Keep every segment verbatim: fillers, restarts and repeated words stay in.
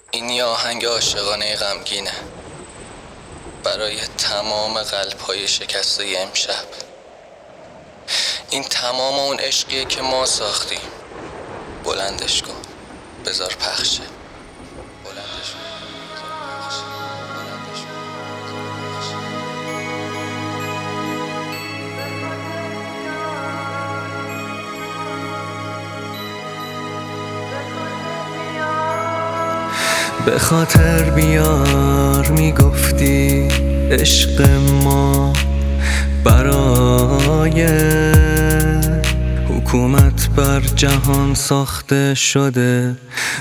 این یه آهنگ عاشقانه غمگینه برای تمام قلب‌های شکسته امشب. این تمام اون عشقیه که ما ساختیم. بلندش کن بذار پخشه. بلندش کن بذار پخشه. بلندش کن به خاطر بیار میگفتی عشق ما برای حکومت بر جهان ساخته شده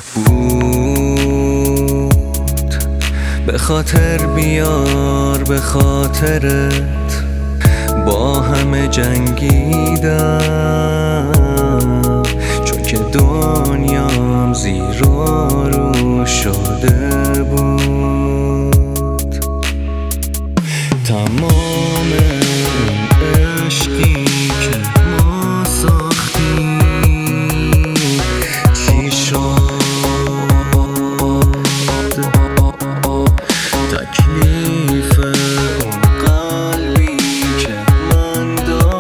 بود. به خاطر بیار به خاطرت با همه جنگیدم، چون که دنیام زیر و رو شده بود. تمام عشقی که ما ساختیم چی شد؟ تکلیف اون قلبی که من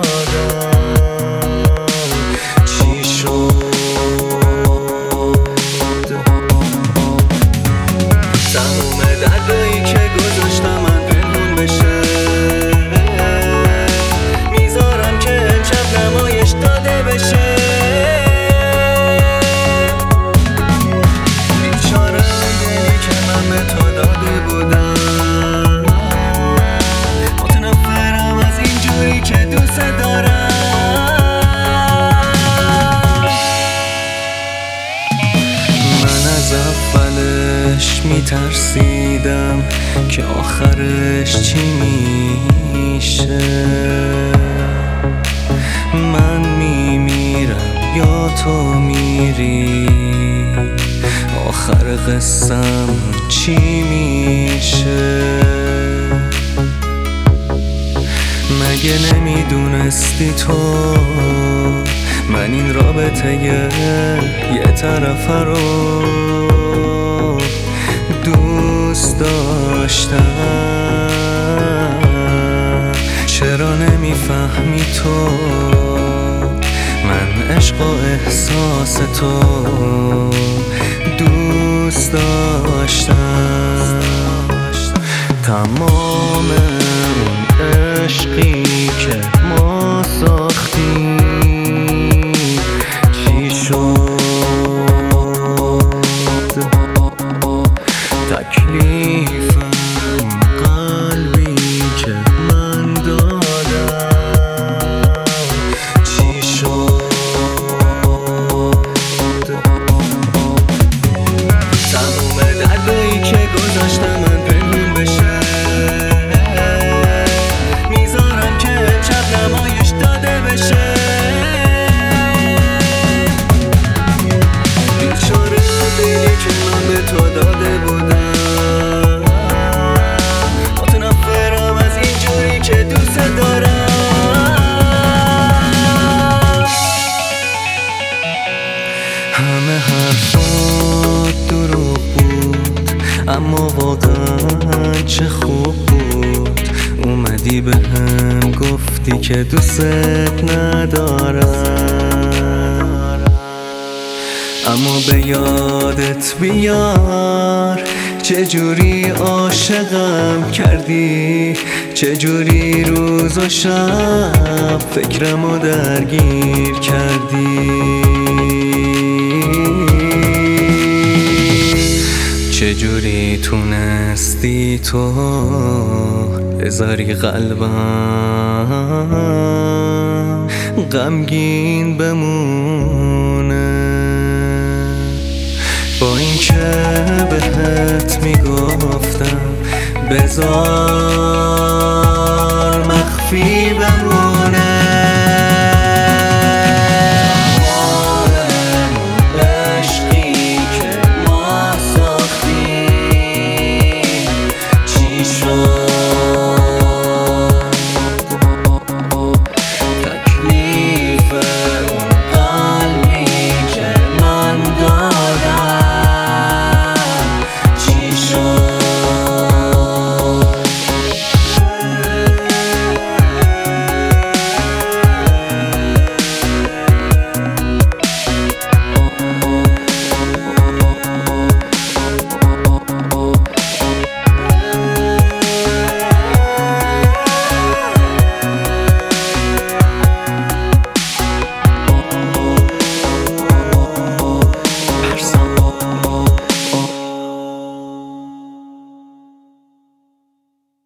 دادم چی شد؟ تموم دردایی که گذاشتم من پنهون بشه میذارم که امشب نمایش داده بشه. بیچاره دلی که من به تو داده بودم، متنفرم از اینجوری که دوست دارم. من از اولش میترسیدم که آخرش چی میشه. من میمیرم یا تو میری، آخر قصم چی میشه؟ مگه نمیدونستی تو من این رابطه یه طرف رو دوست داشتم؟ چرا نمیفهمی تو من عشق و احساس تو دوست داشتم؟ تمام اون عشقی که ما ساختیم چی شد؟ تکلیف اون قلبی که من دادم چی شد؟ تموم دردایی که گذاشتم من پنهون بشه میذارم که امشب نمایش داده بشه. بیچاره دلی که من به تو داده بودم، متنفرم از اینجوری که دوست دارم. همه حرفات دروغ بود اما واقعا چه خوب بود. اومدی به هم گفتی که دوست ندارم، اما به یادت بیار چجوری عاشقم کردی، چجوری روز و شب فکرمو درگیر کردی. چجوری تونستی تو بذاری قلبم غمگین بمونه، با این که بهت میگفتم بذار